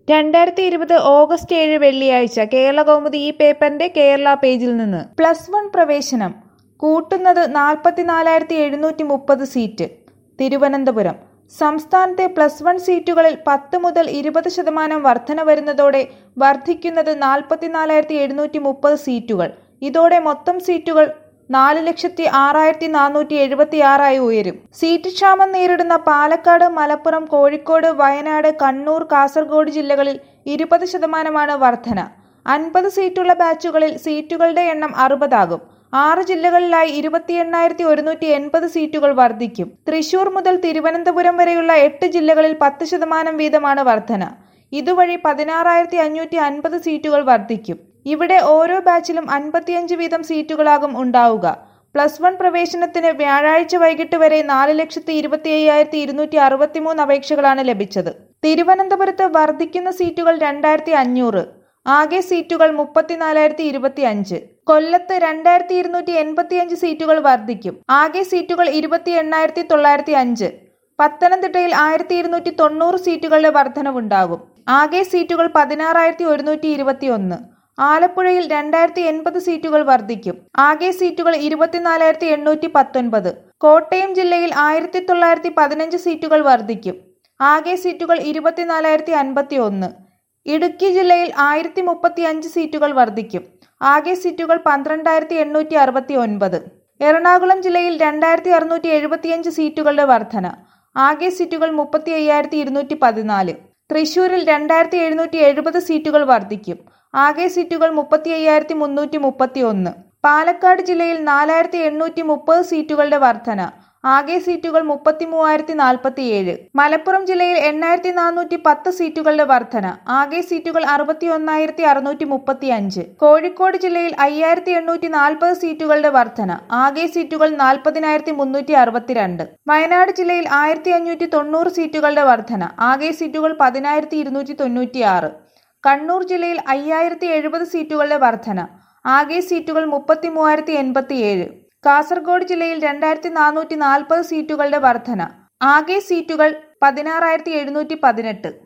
2020 August 7 വെള്ളിയാഴ്ച കേരളകൗമുദി ഈ പേപ്പറിന്റെ കേരള പേജിൽ നിന്ന് +1 പ്രവേശനം കൂട്ടുന്നത് 44,730 സീറ്റ്. തിരുവനന്തപുരം സംസ്ഥാനത്തെ +1 സീറ്റുകളിൽ 10 മുതൽ 20% വർധന വരുന്നതോടെ വർദ്ധിക്കുന്നത് 44,730 സീറ്റുകൾ. ഇതോടെ മൊത്തം സീറ്റുകൾ 4,06,476 ഉയരും. സീറ്റ് ക്ഷാമം നേരിടുന്ന പാലക്കാട്, മലപ്പുറം, കോഴിക്കോട്, വയനാട്, കണ്ണൂർ, കാസർഗോഡ് ജില്ലകളിൽ 20% വർധന. 50 സീറ്റുള്ള ബാച്ചുകളിൽ സീറ്റുകളുടെ എണ്ണം 60 ആകും. 6 ജില്ലകളിലായി 28,180 സീറ്റുകൾ വർദ്ധിക്കും. തൃശൂർ മുതൽ തിരുവനന്തപുരം വരെയുള്ള 8 ജില്ലകളിൽ 10% വീതമാണ് വർധന. ഇതുവഴി 16,550 സീറ്റുകൾ വർദ്ധിക്കും. ഇവിടെ ഓരോ ബാച്ചിലും 55 വീതം സീറ്റുകളാകും ഉണ്ടാവുക. +1 പ്രവേശനത്തിന് വ്യാഴാഴ്ച വൈകിട്ട് വരെ 4,25,263 അപേക്ഷകളാണ് ലഭിച്ചത്. തിരുവനന്തപുരത്ത് വർദ്ധിക്കുന്ന സീറ്റുകൾ 2,500. ആകെ സീറ്റുകൾ 34,025. കൊല്ലത്ത് 2,285 സീറ്റുകൾ വർദ്ധിക്കും. ആകെ സീറ്റുകൾ 28,905. പത്തനംതിട്ടയിൽ 1,290 സീറ്റുകളുടെ വർധനവുണ്ടാകും. ആകെ സീറ്റുകൾ 16,121. ആലപ്പുഴയിൽ 2,080 സീറ്റുകൾ വർദ്ധിക്കും. ആകെ സീറ്റുകൾ 24,819. കോട്ടയം ജില്ലയിൽ 1,915 സീറ്റുകൾ വർദ്ധിക്കും. ആകെ സീറ്റുകൾ 24,051. ഇടുക്കി ജില്ലയിൽ 1,035 സീറ്റുകൾ വർദ്ധിക്കും. ആകെ സീറ്റുകൾ 12,869. എറണാകുളം ജില്ലയിൽ 2,675 സീറ്റുകളുടെ വർധന. ആകെ സീറ്റുകൾ 35,214. തൃശൂരിൽ 2,770 സീറ്റുകൾ വർദ്ധിക്കും. ആകെ സീറ്റുകൾ 35,331. പാലക്കാട് ജില്ലയിൽ 4,830 സീറ്റുകളുടെ വർധന. ആകെ സീറ്റുകൾ 33,047. മലപ്പുറം ജില്ലയിൽ 8,410 സീറ്റുകളുടെ വർധന. ആകെ സീറ്റുകൾ 61,635. കോഴിക്കോട് ജില്ലയിൽ 5,840 സീറ്റുകളുടെ വർധന. ആകെ സീറ്റുകൾ 40,362. വയനാട് ജില്ലയിൽ 1,590 സീറ്റുകളുടെ വർധന. ആകെ സീറ്റുകൾ 10,296. കണ്ണൂർ ജില്ലയിൽ 5,070 സീറ്റുകളുടെ വർധന. ആകെ സീറ്റുകൾ 33,087. കാസർഗോഡ് ജില്ലയിൽ 2,440 സീറ്റുകളുടെ വർധന. ആകെ സീറ്റുകൾ 16,718.